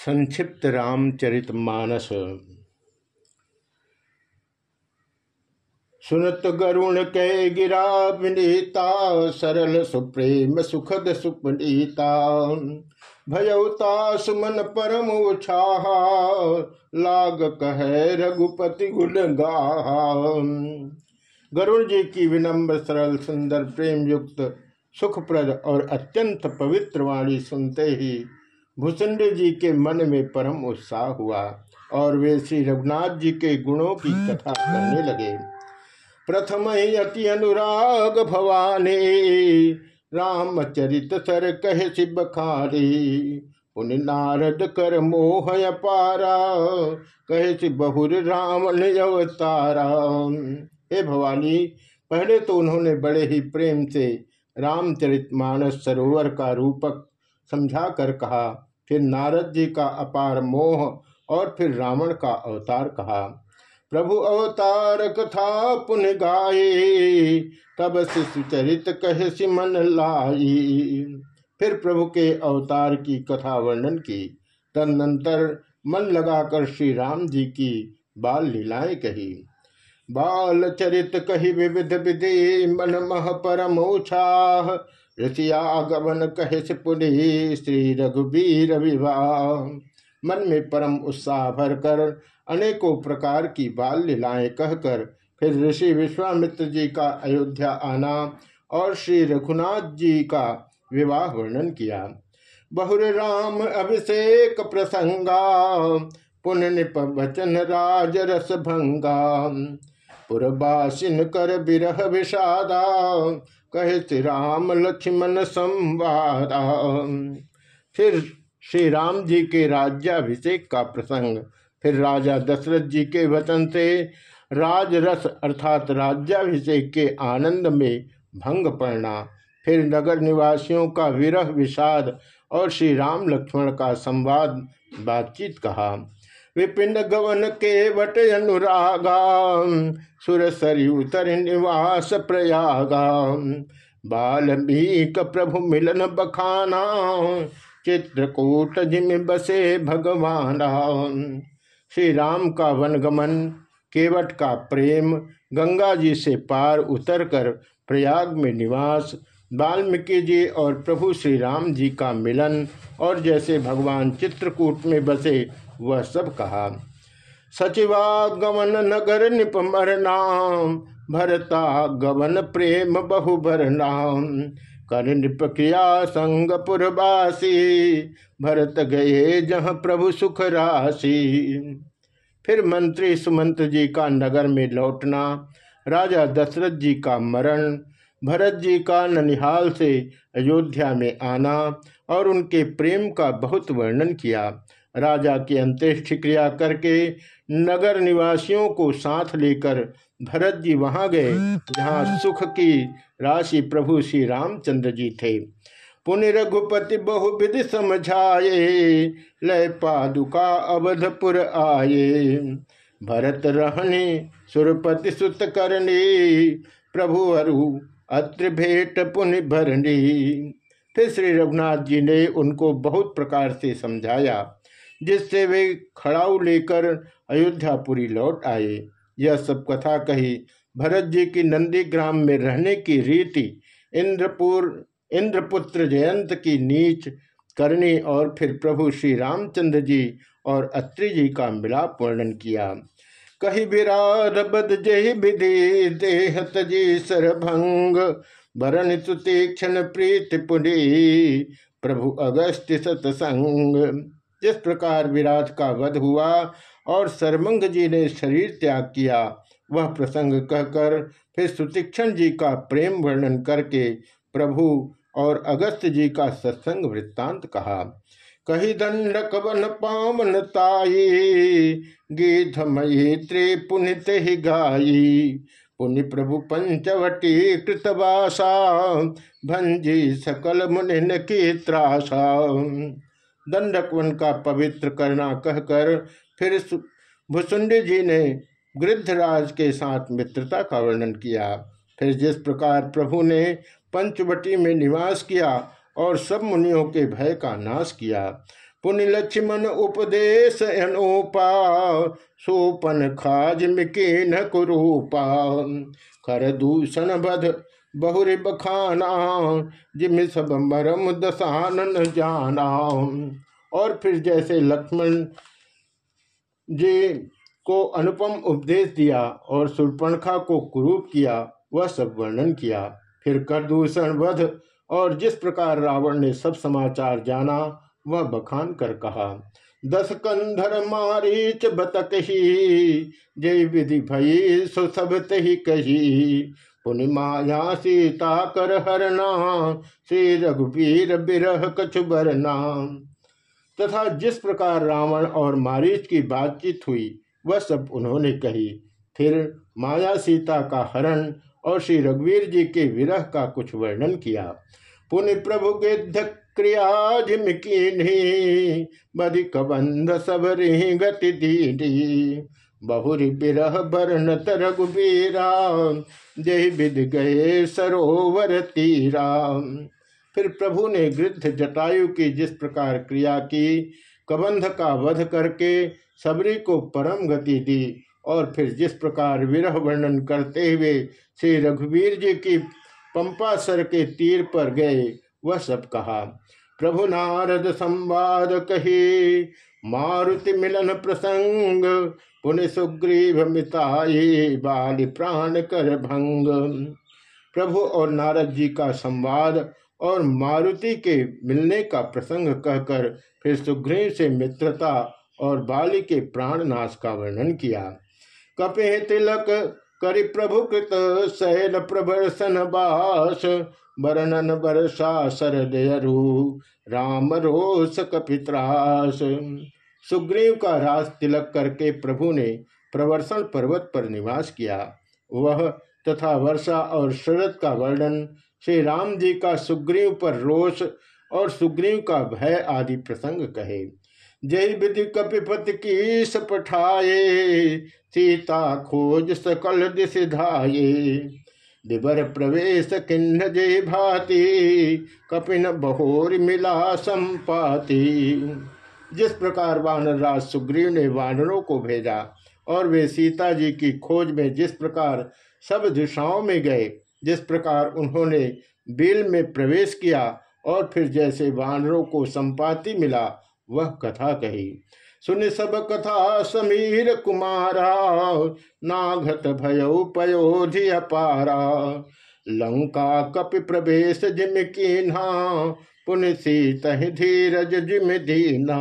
संक्षिप्त रामचरितमानस। सुनत गरुण कै गिरा विनीता, सरल सुप्रेम सुखद सुपनीता। भयउता सुमन परम उछाहा, लाग कहे रघुपति गुण गाहा। गरुड़ जी की विनम्र सरल सुंदर प्रेम युक्त सुखप्रद और अत्यंत पवित्र वाणी सुनते ही भुसुंडी जी के मन में परम उत्साह हुआ और वे श्री रघुनाथ जी के गुणों की कथा करने लगे। प्रथम ही अति अनुराग भवानी, रामचरित सर कह शिव खारी। पुनि नारद कर मोह अपारा, कहे सि बहुर राम अवतारा। हे भवानी, पहले तो उन्होंने बड़े ही प्रेम से रामचरितमानस सरोवर का रूपक समझा कर कहा, फिर नारद जी का अपार मोह और फिर रावण का अवतार कहा। प्रभु अवतार कथा पुण्य गाये, तब शिशु चरित कह सि मन लाई। फिर प्रभु के अवतार की कथा वर्णन की। तदनंतर मन लगाकर श्री राम जी की बाल लीलाएं कही। बाल चरित कही विविध विधि, मन मह परम उत्साह। ऋषिया गमन कहे से पुनि, श्री रघुबीर विवाह। मन में परम उत्साह भरकर अनेकों प्रकार की बाल लीलाएं कहकर फिर ऋषि विश्वामित्र जी का अयोध्या आना और श्री रघुनाथ जी का विवाह वर्णन किया। बहुर राम अभिषेक प्रसंगा, पुण्य निप वचन राज रस भंगा। पुरबासिन कर बिरह विषादा, कहे श्री राम लक्ष्मण संवादा। फिर श्री राम जी के राज्याभिषेक का प्रसंग, फिर राजा दशरथ जी के वचन से राजरस अर्थात राज्याभिषेक के आनंद में भंग पड़ना, फिर नगर निवासियों का विरह विषाद और श्री राम लक्ष्मण का संवाद बातचीत कहा। विपिन गवन के वट अनुरागा, सुर सरयू तर निवास प्रयागा। बाल्मीक प्रभु मिलन बखाना, चित्रकूट जिम बसे भगवाना। श्री राम का वनगमन, केवट का प्रेम, गंगा जी से पार उतरकर प्रयाग में निवास, वाल्मीकि जी और प्रभु श्री राम जी का मिलन और जैसे भगवान चित्रकूट में बसे वह सब कहा। सचिवागमन नगर निपमरना, भरता गवन प्रेम बहु भरना। कर निपकिया संगपुरवासी, भरत गए जहाँ प्रभु सुख राशि। फिर मंत्री सुमंत्र जी का नगर में लौटना, राजा दशरथ जी का मरण, भरत जी का ननिहाल से अयोध्या में आना और उनके प्रेम का बहुत वर्णन किया। राजा की अंत्येष्टि क्रिया करके नगर निवासियों को साथ लेकर भरत जी वहां गए जहां सुख की राशि प्रभु श्री रामचंद्र जी थे। पुनि रघुपति बहुविधि समझाए, लय पादुका अवधपुर आये। भरत रहने सुरपति सुत करनी, प्रभु अरु अत्र भेंट पुनि भरनी। फिर श्री रघुनाथ जी ने उनको बहुत प्रकार से समझाया, जिससे वे खड़ाऊ लेकर अयोध्यापुरी लौट आए। यह सब कथा कही। भरत जी की नंदीग्राम में रहने की रीति, इंद्रपुत्र जयंत की नीच करनी और फिर प्रभु श्री रामचंद्र जी और अत्रि जी का मिलाप वर्णन किया। कही विराध बद जय विधि, देह तजी सरभंग। भरण सुतीक्षण प्रीति पुनि, प्रभु अगस्त्य सतसंग। जिस प्रकार विराट का वध हुआ और सरमंग जी ने शरीर त्याग किया, वह प्रसंग कहकर फिर सुतीक्षण जी का प्रेम वर्णन करके प्रभु और अगस्त्य जी का सत्संग वृत्तांत कहा। कही दंडक वन पावन ताई, गीधमयी त्रि पुनित ही गाई। पुनि प्रभु पंचवटी कृतवासा, भंजी सकल मुनि की त्रासा। दंडक वन का पवित्र करना कहकर फिर भुसुंडी जी ने गृद्धराज के साथ मित्रता का वर्णन किया। फिर जिस प्रकार प्रभु ने पंचवटी में निवास किया और सब मुनियों के भय का नाश किया, पुनि लक्ष्मण उपदेश अनुपा, सोपन खाज मिकीन कुरूपा। खर दूषण बध बहुरि बखाना, जिम सब मरम दसानन जाना। और फिर जैसे लक्ष्मण जी को अनुपम उपदेश दिया और शूर्पणखा को कुरूप किया, वह सब वर्णन किया। फिर करदूषण वध और जिस प्रकार रावण ने सब समाचार जाना, वह बखान कर कहा। 10 कंधर मारीच बतक ही, जय विधि भई सो सब तहि कही। पुनि माया सीता कर हरना, श्री रघुवीर बिरह कछु बरना। तथा जिस प्रकार रावण और मारीच की बातचीत हुई, वह सब उन्होंने कही। फिर माया सीता का हरण और श्री रघुवीर जी के विरह का कुछ वर्णन किया। पुनि प्रभु गिद्ध क्रिया जिम कीन्ही, बदि कबंध सब रही गति दीनी। बहुरी बिरह बरनत रघुबीरा, जय विद गए सरोवर तीरा। फिर प्रभु ने गृध्र जटायु की जिस प्रकार क्रिया की, कबंध का वध करके सबरी को परम गति दी, और फिर जिस प्रकार विरह वर्णन करते हुए श्री रघुवीर जी की पंपासर के तीर पर गए, वह सब कहा। प्रभु नारद संवाद कही, मारुति मिलन प्रसंग। पुनि सुग्रीव मिताये, बाली प्राण कर भंग। प्रभु और नारद जी का संवाद और मारुति के मिलने का प्रसंग कहकर फिर सुग्रीव से मित्रता और बाली के प्राणनाश का वर्णन किया। कपे तिलक करि प्रभु कृत, शैल प्रभर्सन बास। वर्णन वर्षा शरदयरु, राम रोष कपित्रास। सुग्रीव का राज तिलक करके प्रभु ने प्रवर्षण पर्वत पर निवास किया। वह तथा वर्षा और शरद का वर्णन, श्री राम जी का सुग्रीव पर रोष और सुग्रीव का भय आदि प्रसंग कहे। जय विधि कपिपति की सपठाए, सीता खोज सकल दिश धाये। दिबर प्रवेश किन्न जय भाति, कपिन बहोर मिला संपाति। जिस प्रकार वानर राज सुग्रीव ने वानरों को भेजा और वे सीता जी की खोज में जिस प्रकार सब दिशाओं में गए, जिस प्रकार उन्होंने बिल में प्रवेश किया और फिर जैसे वानरों को संपाति मिला, वह कथा कही। सुन सब कथा समीर कुमारा, नाघत भयो पयोधि अपारा। लंका कपि प्रवेश जिम कीन्हा, पुनि सीतहि धीरज जिम दीना।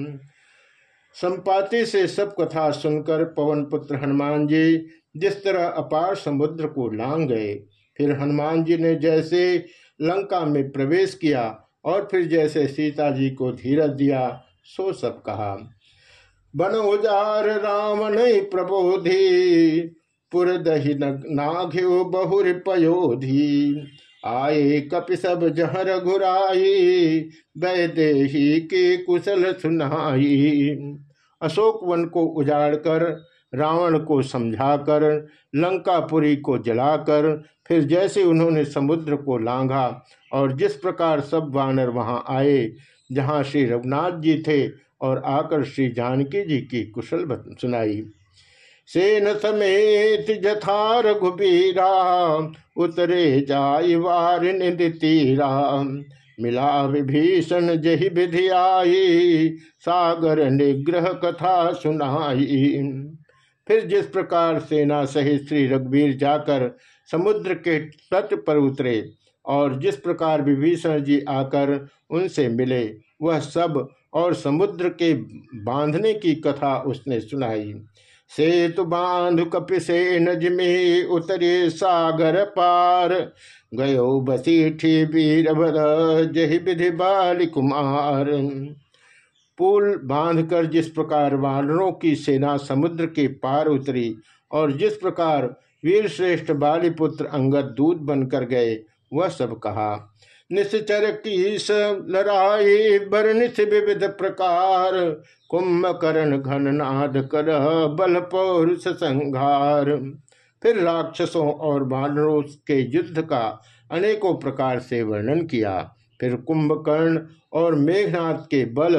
संपाति से सब कथा सुनकर पवन पुत्र हनुमान जी जिस तरह अपार समुद्र को लांग गए, फिर हनुमान जी ने जैसे लंका में प्रवेश किया और फिर जैसे सीता जी को धीरज दिया, सो सब कहा। बन उजार रावण प्रबोधि, पुरदहि नाघ्यो बहुर पयोधि। आए कपि सब जहर घुराई, वैदेही के कुशल सुनाई। अशोक वन को उजाड़ कर, रावण को समझाकर, लंकापुरी को जलाकर, फिर जैसे उन्होंने समुद्र को लांघा और जिस प्रकार सब वानर वहां आए जहां श्री रघुनाथ जी थे और आकर श्री जानकी जी की कुशल सुनाई। सेन समेत जथा रघुबीरा, उतरे जाय वार निधि तीरा। मिला विभीषण जहि विधि आई, सागर निग्रह कथा सुनाई। फिर जिस प्रकार सेना सहित श्री रघुवीर जाकर समुद्र के तट पर उतरे और जिस प्रकार विभीषण जी आकर उनसे मिले, वह सब और समुद्र के बांधने की कथा उसने सुनाई। सेतु बांध कपिसेन जिमे, उतरे सागर पार। गयो बसीठी वीरभद्र, जहि विधि बाली कुमार। पुल बांधकर जिस प्रकार वानरों की सेना समुद्र के पार उतरी और जिस प्रकार वीरश्रेष्ठ बालीपुत्र अंगद दूत बनकर गए, वह सब कहा। निश्चर कीस लड़ाई बरनिस विविध प्रकार, कुंभकर्ण घननाद कर बल पौरुष संघार। फिर राक्षसों और वानरों के युद्ध का अनेकों प्रकार से वर्णन किया। फिर कुंभकर्ण और मेघनाद के बल,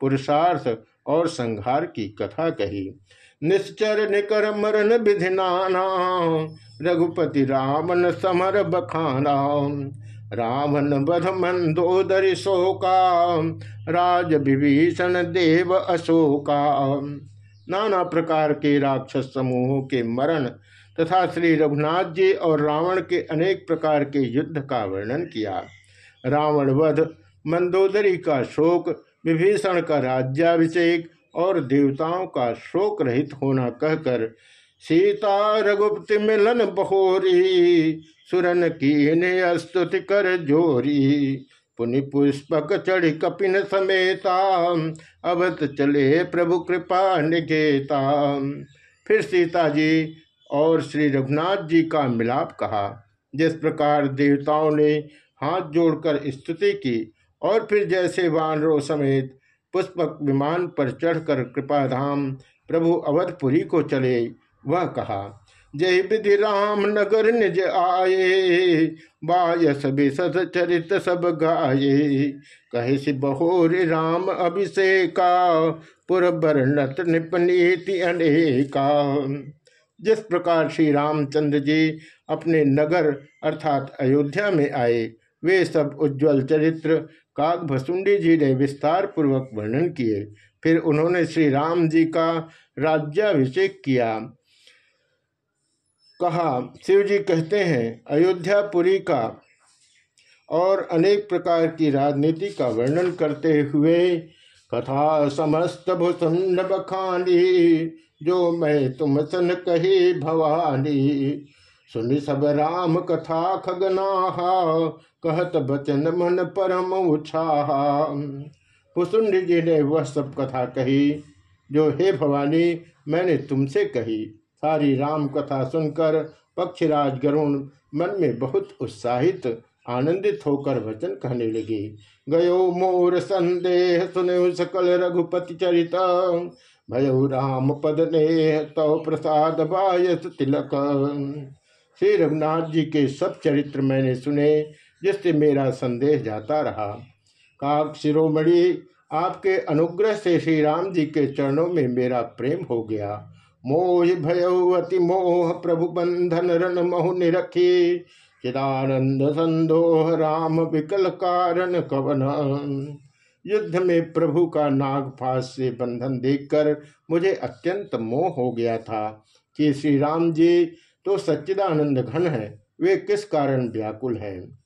पुरुषार्थ और संहार की कथा कही। निश्चर निकर मरण विधि नाना, रघुपति रावण समर बखाना। रावण बध मंदोदरी शोका, राज विभीषण देव अशोका। नाना प्रकार के राक्षस समूहों के मरण तथा श्री रघुनाथ जी और रावण के अनेक प्रकार के युद्ध का वर्णन किया। रावण वध, मंदोदरी का शोक, विभीषण का राज्याभिषेक और देवताओं का शोक रहित होना कहकर सीता रघुपति मिलन बहोरी, सुरन की स्तुति कर जोरी। पुनि पुष्पक चढ़ कपिन समेता, अवत चले प्रभु कृपा निकेता। फिर सीता जी और श्री रघुनाथ जी का मिलाप कहा। जिस प्रकार देवताओं ने हाथ जोड़कर स्तुति की और फिर जैसे वानरों समेत पुष्पक विमान पर चढ़कर कृपाधाम प्रभु अवधपुरी को चले, वह कहा। जय विधि राम नगर निज आये, बायस बिसत चरित सब गाये। कहे सि बहोरि राम अभिषेका, पुर बरनत निपनीति अनेका। जिस प्रकार श्री रामचंद्र जी अपने नगर अर्थात अयोध्या में आए, वे सब उज्ज्वल चरित्र काकभसुंडी जी ने विस्तार पूर्वक वर्णन किए। फिर उन्होंने श्री राम जी का राज्याभिषेक किया। कहा, शिव जी कहते हैं, अयोध्यापुरी का और अनेक प्रकार की राजनीति का वर्णन करते हुए कथा समस्त भुसुंड बखानी, जो मैं तुम सन कही भवानी। सुनि सब राम कथा खगनाहा, कहत बचन मन परम उछाहा। भुसुंड जी ने वह सब कथा कही जो हे भवानी मैंने तुमसे कही। सारी राम कथा सुनकर पक्षीराज गरुण मन में बहुत उत्साहित आनंदित होकर वचन कहने लगे। गयो मोर संदेह सुने सकल रघुपति चरित, भयो राम पद ने तव प्रसाद बायस तिलक। श्री रघुनाथ जी के सब चरित्र मैंने सुने, जिससे मेरा संदेह जाता रहा। काक शिरोमणि, आपके अनुग्रह से श्री राम जी के चरणों में मेरा प्रेम हो गया। मोह भयवती मोह प्रभु बंधन रण मोह निरखी, चिदानंद संदोह राम विकल कारण कवन। युद्ध में प्रभु का नागपाश से बंधन देखकर मुझे अत्यंत मोह हो गया था कि श्री राम जी तो सच्चिदानंद घन है, वे किस कारण व्याकुल हैं।